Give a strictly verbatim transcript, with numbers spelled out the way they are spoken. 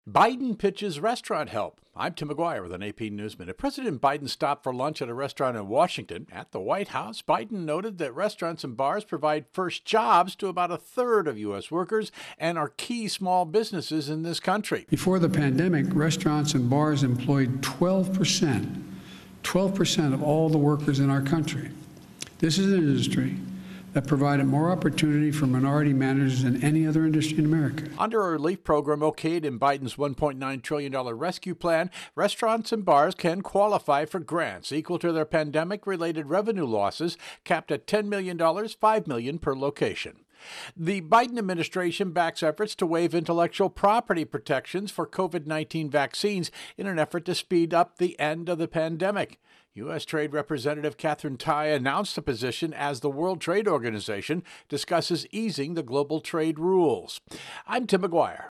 Biden pitches restaurant help. I'm Tim McGuire with an A P Newsman. If President Biden stopped for lunch at a restaurant in Washington, at the White House, Biden noted that restaurants and bars provide first jobs to about a third of U S workers and are key small businesses in this country. Before the pandemic, restaurants and bars employed twelve percent, twelve percent of all the workers in our country. This is an industry that provided more opportunity for minority managers than any other industry in America. Under a relief program okayed in Biden's one point nine trillion dollars rescue plan, restaurants and bars can qualify for grants equal to their pandemic-related revenue losses, capped at ten million dollars, five million dollars per location. The Biden administration backs efforts to waive intellectual property protections for COVID nineteen vaccines in an effort to speed up the end of the pandemic. U S. Trade Representative Katherine Tai announced the position as the World Trade Organization discusses easing the global trade rules. I'm Tim McGuire.